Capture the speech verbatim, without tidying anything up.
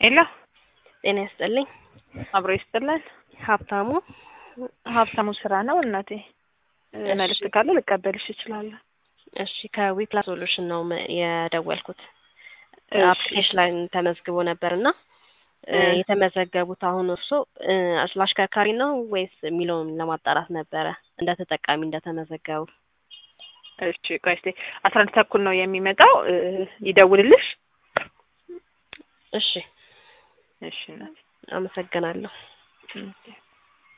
ሄሎ ጤና ይስጥልኝ። አብሮ ይስጥልን። ሀብታሙ ሀብታሙ ስራ ነው እናቴ። መልዕክት ካለ ልቀበልሽ እችላለሁ። እሺ ከዊፕላ ሶሉሽን ነው የደወልኩት። አፕሊኬሽን ላይ ተመዝግቦ ነበርና የተመዘገቡት አሁን እርሶ አሽከርካሪ ነው ወይስ የሚለውን ለማጣራት ነበረ እንደ ተጠቃሚ እንደተመዘገቡ። እሺ ቆይ እስኪ አስራ አንድ ተኩል ነው የሚመጣው ይደውልልሽ። እሺ እሺ እናቴ አመሰግናለሁ። ኦኬ